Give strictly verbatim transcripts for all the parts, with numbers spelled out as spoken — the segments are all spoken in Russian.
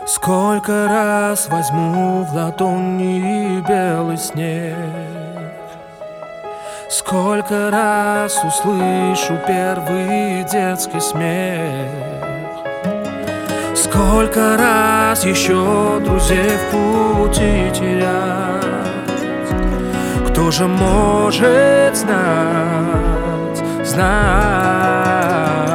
Сколько раз возьму в ладони белый снег, сколько раз услышу первый детский смех, сколько раз еще друзей в пути терять. Кто же может знать, знать?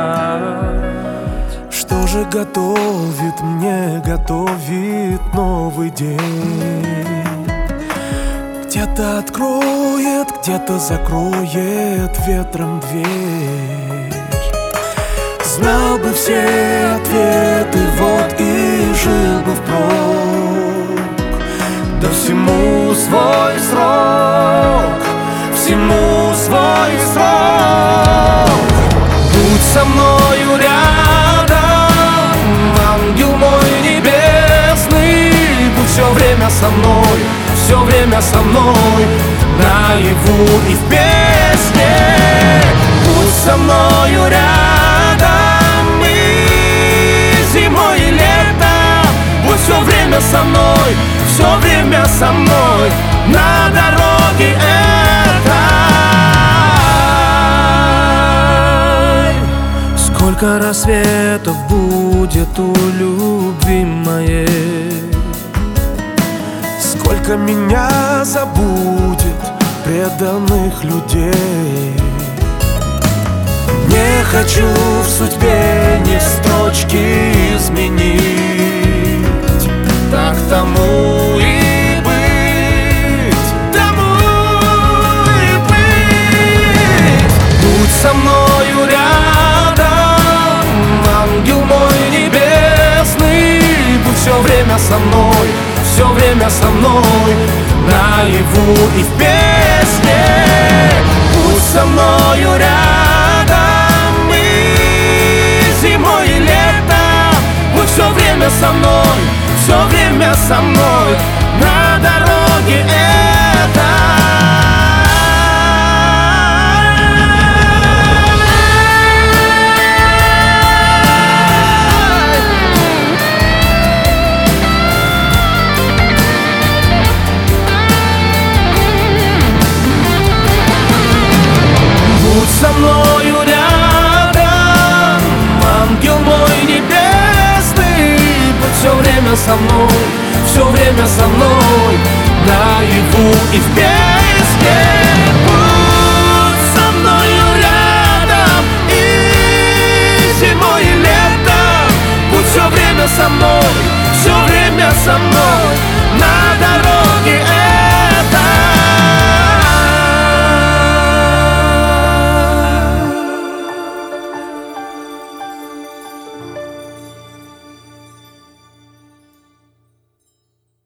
Что же готовит мне, готовит новый день? Где-то откроет, где-то закроет ветром дверь. Знал бы все ответы, вот и жил бы впрок. Да всему свой срок, всему свой срок. Будь со мною рядом, ангел мой небесный. Будь все время со мной, все время со мной, наяву и в песне. Будь со мною рядом и зимой, и летом. Будь все время со мной, все время со мной на дороге этой. Сколько рассветов будет у любви моей, сколько меня забудет преданных людей. Не хочу в судьбе ни строчки изменить, так тому и быть, тому и быть. Будь со мною рядом, ангел мой небесный. Будь все время со мной, все время со мной, наяву и в песне. Будь со мною рядом и зимой, и летом. Будь все время со мной, все время со мной на дороге этой. Будь со мною рядом, ангел мой небесный. Будь все время со мной, все время со мной, наяву и в песне. Будь со мною рядом и зимой, и летом. Будь все время со мной, все время со мной.